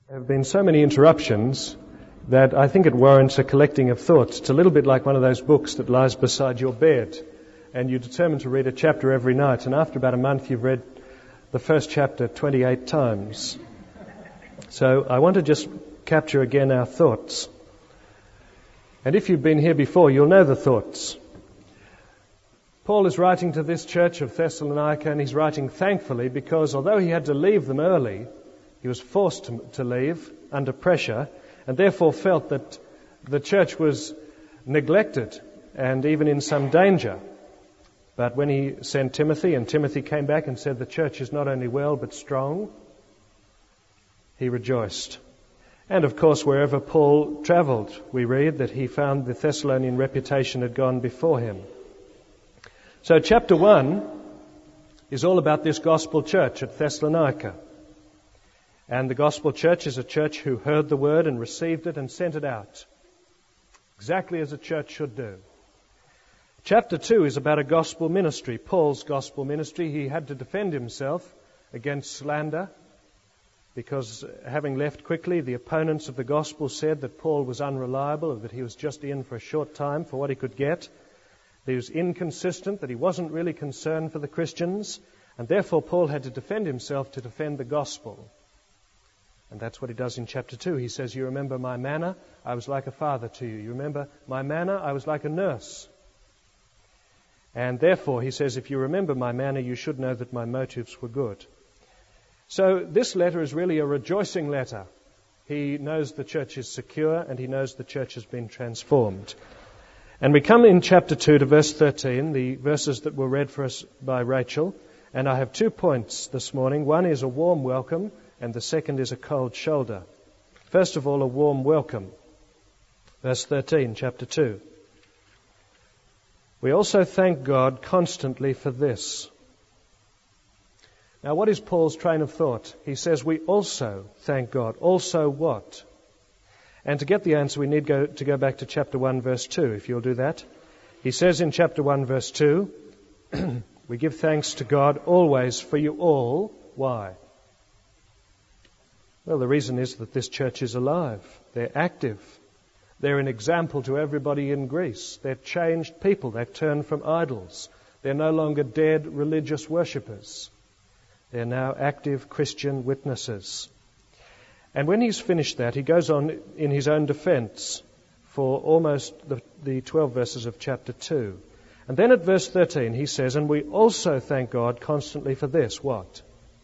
There have been so many interruptions that I think it warrants a collecting of thoughts. It's a little bit like one of those books that lies beside your bed, and you determine to read a chapter every night, and after about a month you've read the first chapter 28 times. So I want to just capture again our thoughts. And if you've been here before, you'll know the thoughts. Paul is writing to this church of Thessalonica, and he's writing thankfully because although he had to leave them early, he was forced to leave under pressure, and therefore felt that the church was neglected and even in some danger. But when he sent Timothy, and Timothy came back and said the church is not only well but strong, he rejoiced. And of course, wherever Paul travelled, we read that he found the Thessalonian reputation had gone before him. So chapter 1 is all about this gospel church at Thessalonica. And the gospel church is a church who heard the word and received it and sent it out, exactly as a church should do. Chapter 2 is about a gospel ministry, Paul's gospel ministry. He had to defend himself against slander because, having left quickly, the opponents of the gospel said that Paul was unreliable, that he was just in for a short time for what he could get, that he was inconsistent, that he wasn't really concerned for the Christians, and therefore Paul had to defend himself to defend the gospel. And that's what he does in chapter 2. He says, you remember my manner? I was like a father to you. You remember my manner? I was like a nurse. And therefore, he says, if you remember my manner, you should know that my motives were good. So this letter is really a rejoicing letter. He knows the church is secure and he knows the church has been transformed. And we come in chapter 2 to verse 13, the verses that were read for us by Rachel. And I have 2 points this morning. One is a warm welcome, and the second is a cold shoulder. First of all, a warm welcome. Verse 13, chapter 2. We also thank God constantly for this. Now, what is Paul's train of thought? He says, we also thank God. Also what? And to get the answer, we need to go back to chapter 1, verse 2, if you'll do that. He says in chapter 1, verse 2, we give thanks to God always for you all. Why? Well, the reason is that this church is alive. They're active. They're an example to everybody in Greece. They're changed people. They've turned from idols. They're no longer dead religious worshippers. They're now active Christian witnesses. And when he's finished that, he goes on in his own defense for almost the 12 verses of chapter 2. And then at verse 13 he says, and we also thank God constantly for this. What?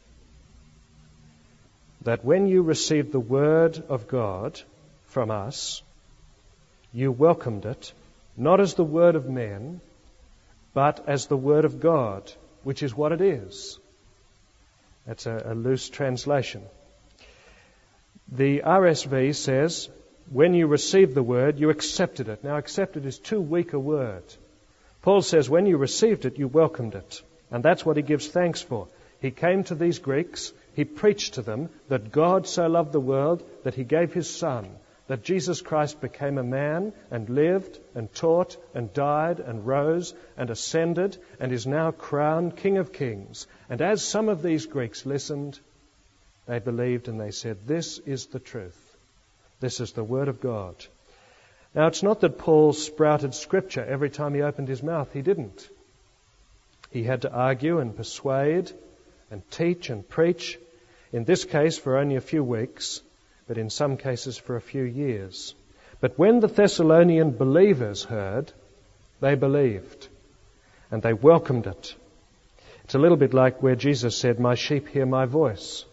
That when you received the word of God from us, you welcomed it, not as the word of men, but as the word of God, which is what it is. That's a loose translation. The RSV says, when you received the word, you accepted it. Now, accepted is too weak a word. Paul says, when you received it, you welcomed it. And that's what he gives thanks for. He came to these Greeks, he preached to them that God so loved the world that he gave his Son, that Jesus Christ became a man and lived and taught and died and rose and ascended and is now crowned King of Kings. And as some of these Greeks listened, they believed and they said, this is the truth. This is the Word of God. Now, it's not that Paul sprouted Scripture every time he opened his mouth. He didn't. He had to argue and persuade and teach and preach, in this case for only a few weeks, but in some cases for a few years. But when the Thessalonian believers heard, they believed, and they welcomed it. It's a little bit like where Jesus said, my sheep hear my voice.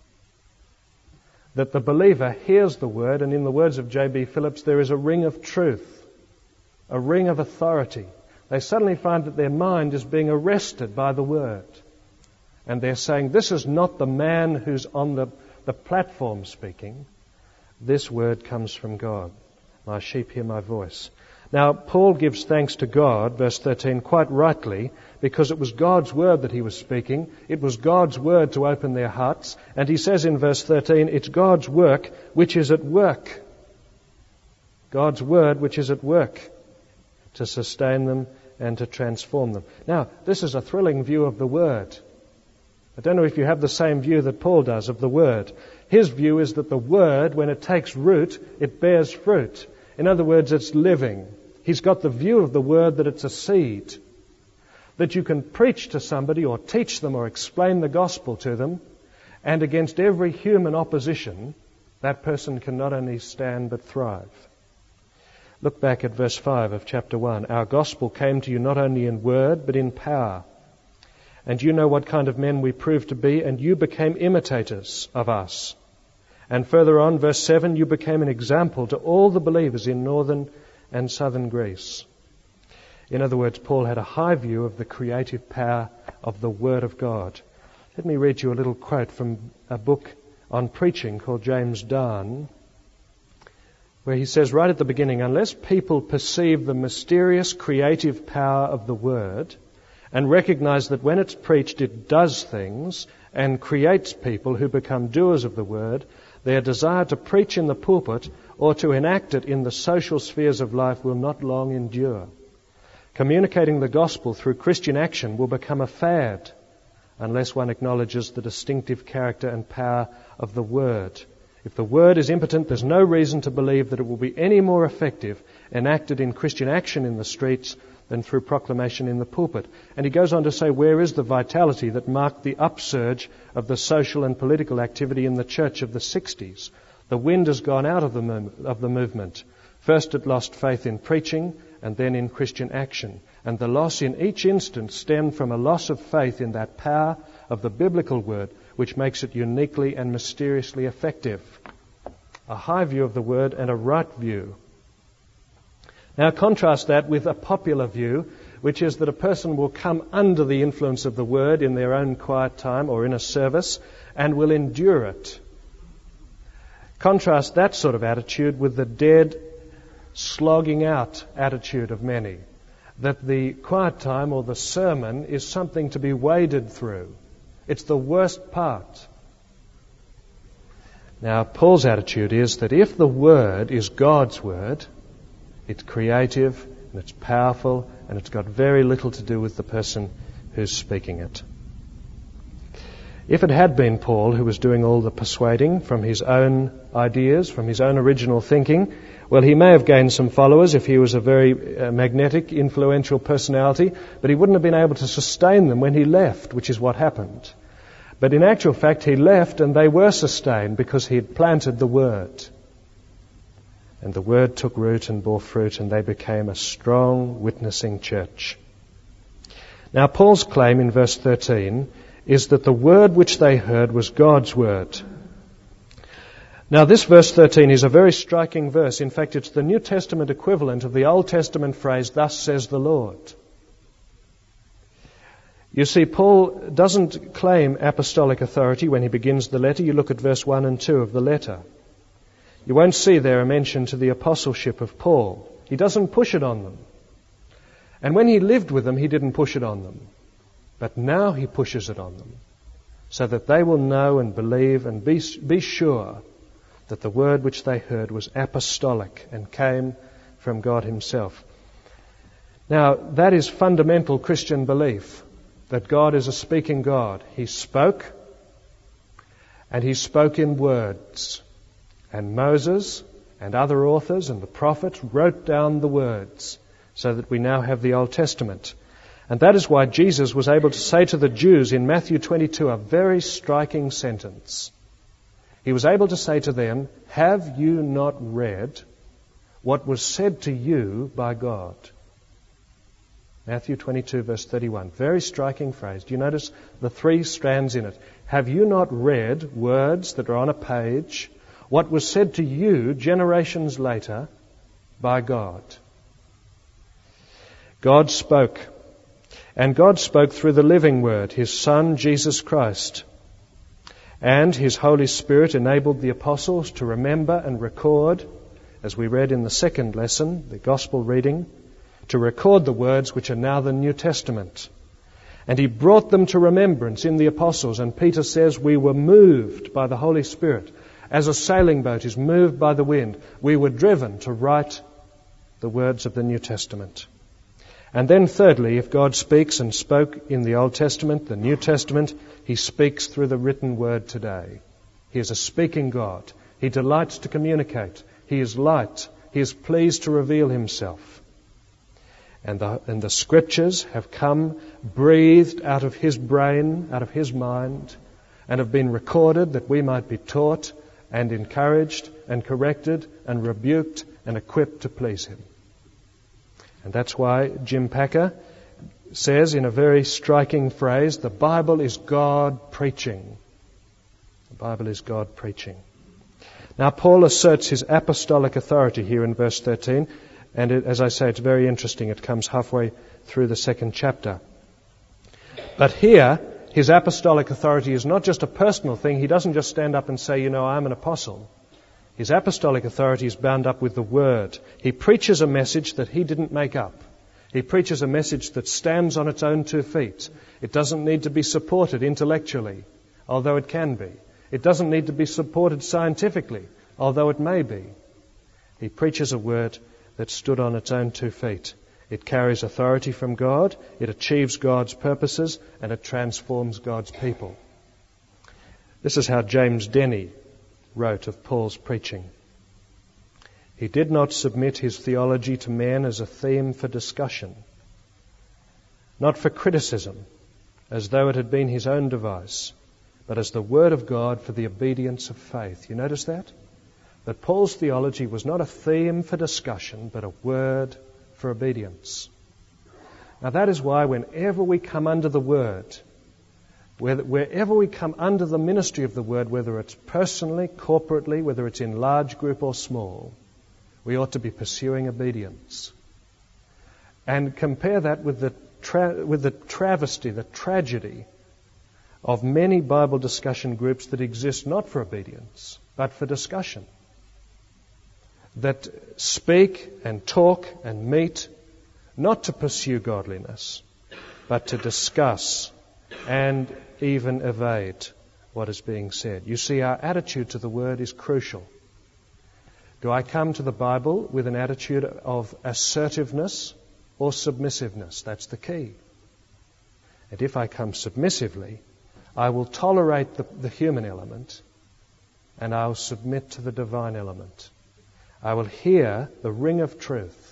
That the believer hears the word, and in the words of J.B. Phillips, there is a ring of truth, a ring of authority. They suddenly find that their mind is being arrested by the word. And they're saying, this is not the man who's on the platform speaking. This word comes from God. My sheep hear my voice. Now, Paul gives thanks to God, verse 13, quite rightly, because it was God's word that he was speaking. It was God's word to open their hearts. And he says in verse 13, it's God's work which is at work. God's word which is at work to sustain them and to transform them. Now, this is a thrilling view of the word. I don't know if you have the same view that Paul does of the Word. His view is that the Word, when it takes root, it bears fruit. In other words, it's living. He's got the view of the Word that it's a seed, that you can preach to somebody or teach them or explain the gospel to them, and against every human opposition, that person can not only stand but thrive. Look back at verse 5 of chapter 1. Our gospel came to you not only in word, but in power. And you know what kind of men we proved to be, and you became imitators of us. And further on, verse 7, you became an example to all the believers in northern and southern Greece. In other words, Paul had a high view of the creative power of the Word of God. Let me read you a little quote from a book on preaching called James Darn, where he says right at the beginning, unless people perceive the mysterious creative power of the Word and recognize that when it's preached it does things and creates people who become doers of the Word, their desire to preach in the pulpit or to enact it in the social spheres of life will not long endure. Communicating the gospel through Christian action will become a fad unless one acknowledges the distinctive character and power of the Word. If the Word is impotent, there's no reason to believe that it will be any more effective enacted in Christian action in the streets than through proclamation in the pulpit. And he goes on to say, where is the vitality that marked the upsurge of the social and political activity in the church of the 60s? The wind has gone out of the movement. First it lost faith in preaching and then in Christian action. And the loss in each instance stemmed from a loss of faith in that power of the biblical Word, which makes it uniquely and mysteriously effective. A high view of the Word and a right view. Now contrast that with a popular view, which is that a person will come under the influence of the Word in their own quiet time or in a service and will endure it. Contrast that sort of attitude with the dead, slogging out attitude of many, that the quiet time or the sermon is something to be waded through. It's the worst part. Now, Paul's attitude is that if the Word is God's Word, it's creative and it's powerful and it's got very little to do with the person who's speaking it. If it had been Paul who was doing all the persuading from his own ideas, from his own original thinking, well, he may have gained some followers if he was a very magnetic, influential personality, but he wouldn't have been able to sustain them when he left, which is what happened. But in actual fact, he left and they were sustained because he had planted the Word. And the Word took root and bore fruit, and they became a strong, witnessing church. Now, Paul's claim in verse 13 is that the Word which they heard was God's Word. Now, this verse 13 is a very striking verse. In fact, it's the New Testament equivalent of the Old Testament phrase, "Thus says the Lord." You see, Paul doesn't claim apostolic authority when he begins the letter. You look at verse 1 and 2 of the letter. You won't see there a mention to the apostleship of Paul. He doesn't push it on them. And when he lived with them, he didn't push it on them. But now he pushes it on them so that they will know and believe and be sure that the word which they heard was apostolic and came from God Himself. Now, that is fundamental Christian belief, that God is a speaking God. He spoke, and He spoke in words. And Moses and other authors and the prophets wrote down the words so that we now have the Old Testament. And that is why Jesus was able to say to the Jews in Matthew 22 a very striking sentence. He was able to say to them, "Have you not read what was said to you by God?" Matthew 22 verse 31. Very striking phrase. Do you notice the three strands in it? Have you not read words that are on a page, what was said to you generations later by God? God spoke. And God spoke through the living Word, His Son, Jesus Christ. And His Holy Spirit enabled the apostles to remember and record, as we read in the second lesson, the Gospel reading, to record the words which are now the New Testament. And He brought them to remembrance in the apostles. And Peter says, we were moved by the Holy Spirit. As a sailing boat is moved by the wind, we were driven to write the words of the New Testament. And then thirdly, if God speaks and spoke in the Old Testament, the New Testament, He speaks through the written word today. He is a speaking God. He delights to communicate. He is light. He is pleased to reveal himself. And the scriptures have come breathed out of his brain, out of his mind, and have been recorded that we might be taught and encouraged and corrected and rebuked and equipped to please him. And that's why Jim Packer says in a very striking phrase, the Bible is God preaching. The Bible is God preaching. Now Paul asserts his apostolic authority here in verse 13, and as I say, it's very interesting. It comes halfway through the second chapter. But here, his apostolic authority is not just a personal thing. He doesn't just stand up and say, I'm an apostle. His apostolic authority is bound up with the Word. He preaches a message that he didn't make up. He preaches a message that stands on its own 2 feet. It doesn't need to be supported intellectually, although it can be. It doesn't need to be supported scientifically, although it may be. He preaches a word that stood on its own 2 feet. It carries authority from God, it achieves God's purposes, and it transforms God's people. This is how James Denny wrote of Paul's preaching. He did not submit his theology to men as a theme for discussion, not for criticism, as though it had been his own device, but as the Word of God for the obedience of faith. You notice that? That Paul's theology was not a theme for discussion, but a word for obedience. Now that is why whenever we come under the Word, wherever we come under the ministry of the Word, whether it's personally, corporately, whether it's in large group or small, we ought to be pursuing obedience. And compare that with the travesty, the tragedy of many Bible discussion groups that exist not for obedience, but for discussion. That speak and talk and meet not to pursue godliness, but to discuss and even evade what is being said. You see, our attitude to the Word is crucial. Do I come to the Bible with an attitude of assertiveness or submissiveness? That's the key. And if I come submissively, I will tolerate the human element and I'll submit to the divine element. I will hear the ring of truth,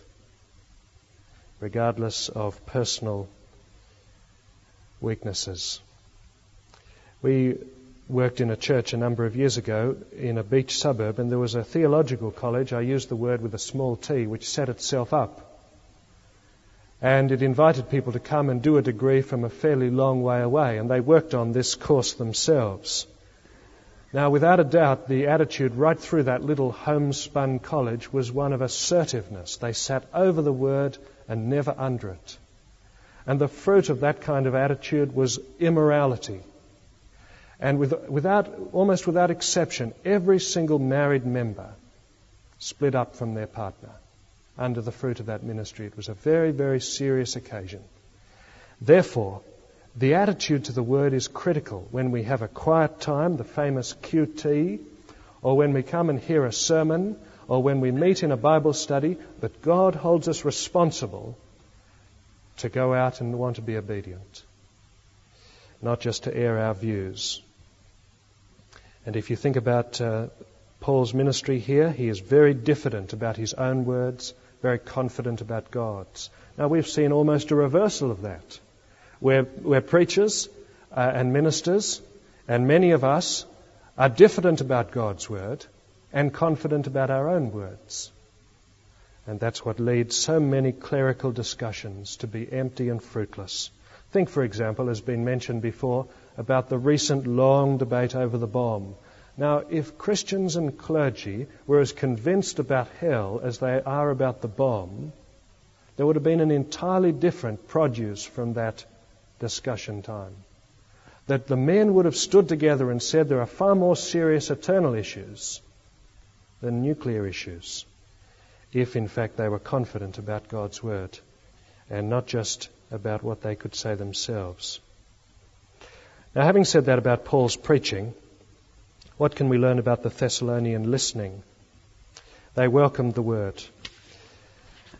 regardless of personal weaknesses. We worked in a church a number of years ago in a beach suburb, and there was a theological college, I used the word with a small t, which set itself up. And it invited people to come and do a degree from a fairly long way away, and they worked on this course themselves. Now, without a doubt, the attitude right through that little homespun college was one of assertiveness. They sat over the Word and never under it. And the fruit of that kind of attitude was immorality. And almost without exception, every single married member split up from their partner under the fruit of that ministry. It was a very, very serious occasion. Therefore, the attitude to the Word is critical when we have a quiet time, the famous QT, or when we come and hear a sermon, or when we meet in a Bible study, that God holds us responsible to go out and want to be obedient, not just to air our views. And if you think about Paul's ministry here, he is very diffident about his own words, very confident about God's. Now we've seen almost a reversal of that, where preachers and ministers and many of us are diffident about God's word and confident about our own words. And that's what leads so many clerical discussions to be empty and fruitless. Think, for example, as been mentioned before, about the recent long debate over the bomb. Now, if Christians and clergy were as convinced about hell as they are about the bomb, there would have been an entirely different produce from that discussion time. That the men would have stood together and said there are far more serious eternal issues than nuclear issues, if in fact they were confident about God's word and not just about what they could say themselves. Now, having said that about Paul's preaching, what can we learn about the Thessalonian listening? They welcomed the word.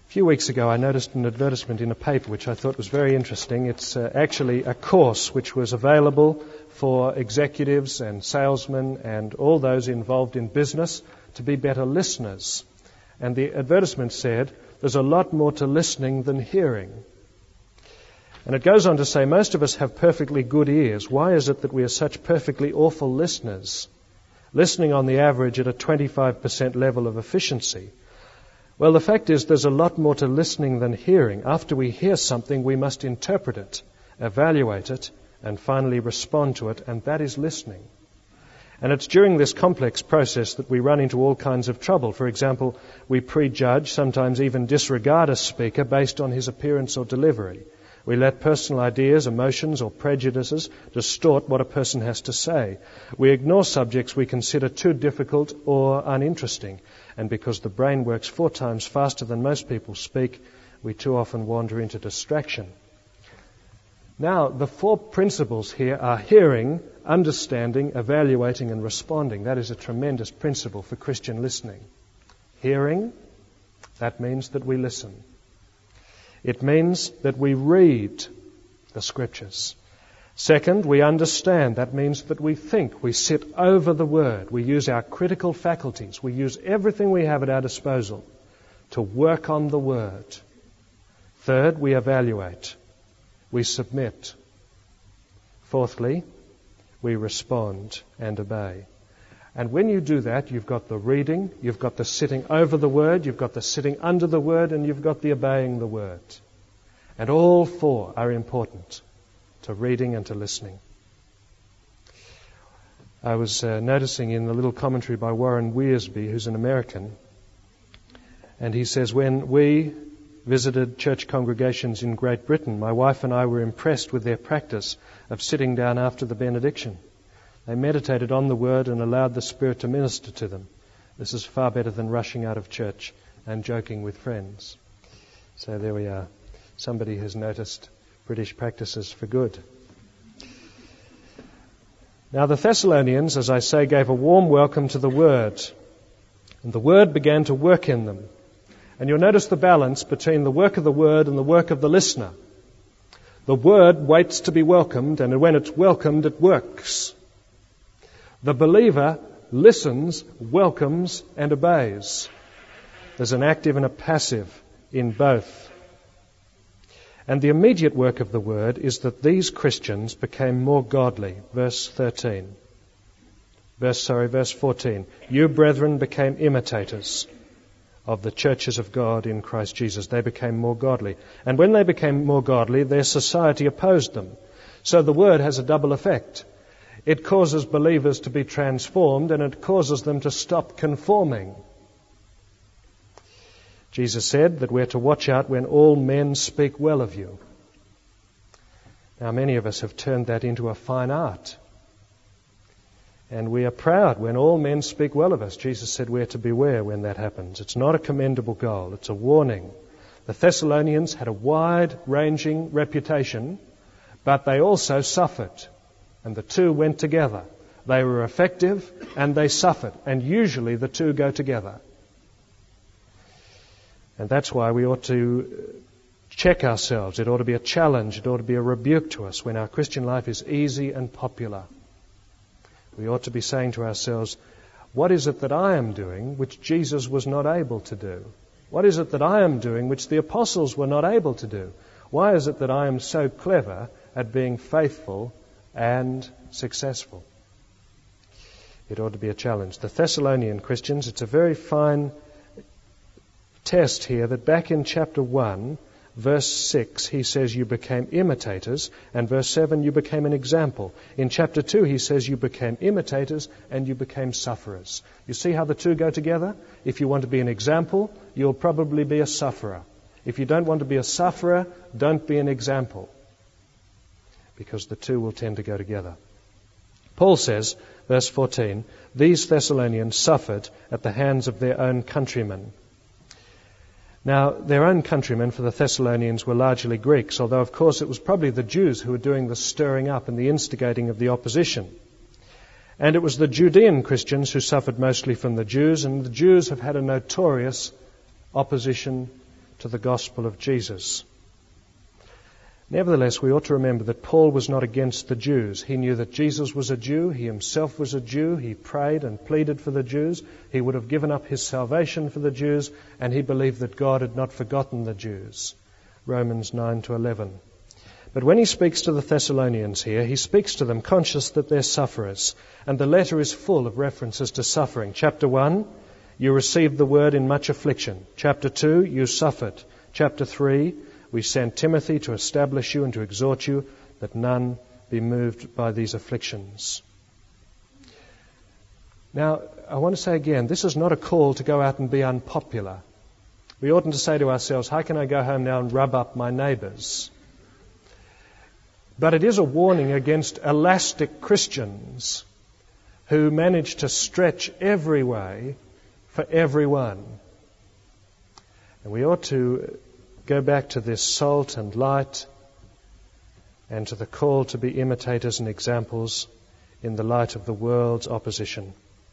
A few weeks ago I noticed an advertisement in a paper which I thought was very interesting. It's actually a course which was available for executives and salesmen and all those involved in business to be better listeners. And the advertisement said, there's a lot more to listening than hearing. And it goes on to say, most of us have perfectly good ears. Why is it that we are such perfectly awful listeners? Listening on the average at a 25% level of efficiency. Well, the fact is there's a lot more to listening than hearing. After we hear something, we must interpret it, evaluate it, and finally respond to it, and that is listening. And it's during this complex process that we run into all kinds of trouble. For example, we prejudge, sometimes even disregard a speaker based on his appearance or delivery. We let personal ideas, emotions, or prejudices distort what a person has to say. We ignore subjects we consider too difficult or uninteresting. And because the brain works 4 times faster than most people speak, we too often wander into distraction. Now, the 4 principles here are hearing, understanding, evaluating, and responding. That is a tremendous principle for Christian listening. Hearing, that means that we listen. It means that we read the Scriptures. Second, we understand. That means that we think. We sit over the Word. We use our critical faculties. We use everything we have at our disposal to work on the Word. Third, we evaluate. We submit. Fourthly, we respond and obey. And when you do that, you've got the reading, you've got the sitting over the Word, you've got the sitting under the Word, and you've got the obeying the Word. And all 4 are important to reading and to listening. I was noticing in the little commentary by Warren Wiersbe, who's an American, and he says, when we visited church congregations in Great Britain, my wife and I were impressed with their practice of sitting down after the benediction. They meditated on the Word and allowed the Spirit to minister to them. This is far better than rushing out of church and joking with friends. So there we are. Somebody has noticed British practices for good. Now the Thessalonians, as I say, gave a warm welcome to the Word. And the Word began to work in them. And you'll notice the balance between the work of the Word and the work of the listener. The Word waits to be welcomed, and when it's welcomed, it works. The believer listens, welcomes, and obeys. There's an active and a passive in both. And the immediate work of the Word is that these Christians became more godly. Verse 14. You, brethren, became imitators of the churches of God in Christ Jesus. They became more godly. And when they became more godly, their society opposed them. So the Word has a double effect. It causes believers to be transformed, and it causes them to stop conforming. Jesus said that we're to watch out when all men speak well of you. Now, many of us have turned that into a fine art. And we are proud when all men speak well of us. Jesus said we're to beware when that happens. It's not a commendable goal. It's a warning. The Thessalonians had a wide-ranging reputation, but they also suffered. And the two went together. They were effective and they suffered. And usually the two go together. And that's why we ought to check ourselves. It ought to be a challenge. It ought to be a rebuke to us when our Christian life is easy and popular. We ought to be saying to ourselves, what is it that I am doing which Jesus was not able to do? What is it that I am doing which the apostles were not able to do? Why is it that I am so clever at being faithful and successful? It ought to be a challenge. The Thessalonian Christians, it's a very fine test here that back in chapter 1, verse 6, he says you became imitators, and verse 7, you became an example. In chapter 2, he says you became imitators and you became sufferers. You see how the two go together? If you want to be an example, you'll probably be a sufferer. If you don't want to be a sufferer, don't be an example, because the two will tend to go together. Paul says, verse 14, these Thessalonians suffered at the hands of their own countrymen. Now, their own countrymen for the Thessalonians were largely Greeks, although, of course, it was probably the Jews who were doing the stirring up and the instigating of the opposition. And it was the Judean Christians who suffered mostly from the Jews, and the Jews have had a notorious opposition to the gospel of Jesus. Nevertheless, we ought to remember that Paul was not against the Jews. He knew that Jesus was a Jew. He himself was a Jew. He prayed and pleaded for the Jews. He would have given up his salvation for the Jews, and he believed that God had not forgotten the Jews. Romans 9-11. But when he speaks to the Thessalonians here, he speaks to them conscious that they're sufferers. And the letter is full of references to suffering. Chapter 1, you received the word in much affliction. Chapter 2, you suffered. Chapter 3, we sent Timothy to establish you and to exhort you that none be moved by these afflictions. Now, I want to say again, this is not a call to go out and be unpopular. We oughtn't to say to ourselves, how can I go home now and rub up my neighbours? But it is a warning against elastic Christians who manage to stretch every way for everyone. And we ought to go back to this salt and light and to the call to be imitators and examples in the light of the world's opposition.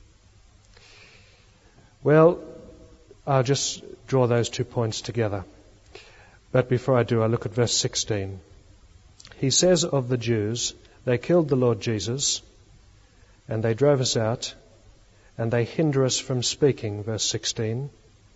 Well, I'll just draw those 2 points together. But before I do, I look at verse 16. He says of the Jews, they killed the Lord Jesus, and they drove us out, and they hinder us from speaking, verse 16,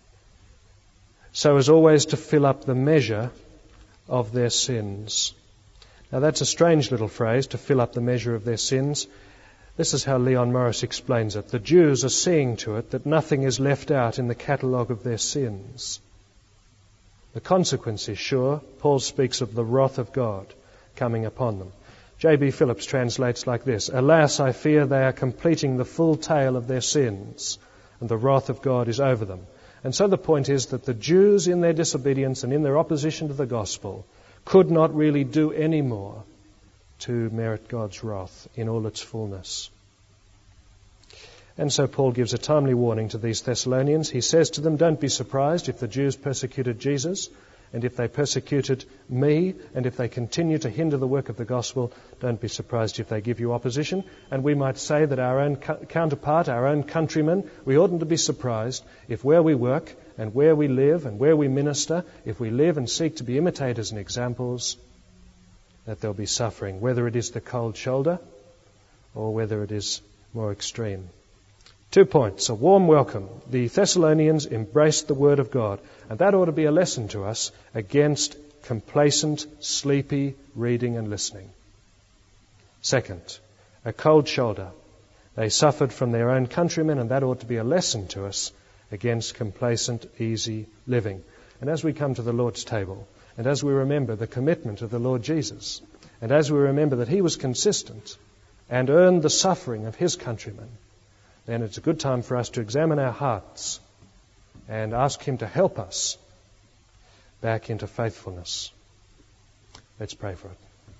so as always to fill up the measure of their sins. Now that's a strange little phrase, to fill up the measure of their sins. This is how Leon Morris explains it. The Jews are seeing to it that nothing is left out in the catalogue of their sins. The consequence is sure. Paul speaks of the wrath of God coming upon them. J.B. Phillips translates like this: Alas, I fear they are completing the full tale of their sins, and the wrath of God is over them. And so the point is that the Jews, in their disobedience and in their opposition to the gospel, could not really do any more to merit God's wrath in all its fullness. And so Paul gives a timely warning to these Thessalonians. He says to them, don't be surprised if the Jews persecuted Jesus, and if they persecuted me, and if they continue to hinder the work of the gospel, don't be surprised if they give you opposition. And we might say that our own counterpart, our own countrymen, we oughtn't to be surprised if where we work and where we live and where we minister, if we live and seek to be imitators and examples, that there'll be suffering, whether it is the cold shoulder or whether it is more extreme. 2 points. A warm welcome. The Thessalonians embraced the Word of God, and that ought to be a lesson to us against complacent, sleepy reading and listening. Second, a cold shoulder. They suffered from their own countrymen, and that ought to be a lesson to us against complacent, easy living. And as we come to the Lord's table, and as we remember the commitment of the Lord Jesus, and as we remember that he was consistent and earned the suffering of his countrymen, then it's a good time for us to examine our hearts and ask him to help us back into faithfulness. Let's pray for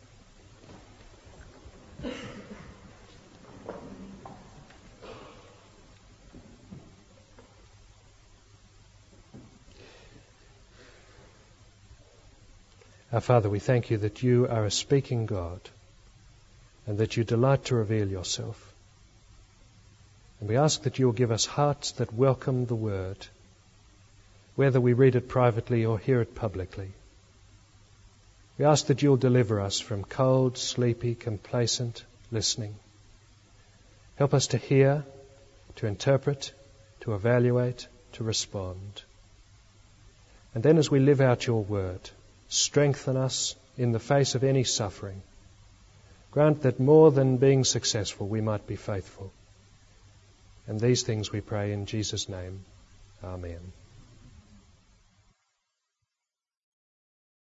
it. Our Father, we thank you that you are a speaking God and that you delight to reveal yourself. And we ask that you will give us hearts that welcome the word, whether we read it privately or hear it publicly. We ask that you will deliver us from cold, sleepy, complacent listening. Help us to hear, to interpret, to evaluate, to respond. And then as we live out your word, strengthen us in the face of any suffering. Grant that more than being successful, we might be faithful. And these things we pray in Jesus' name. Amen.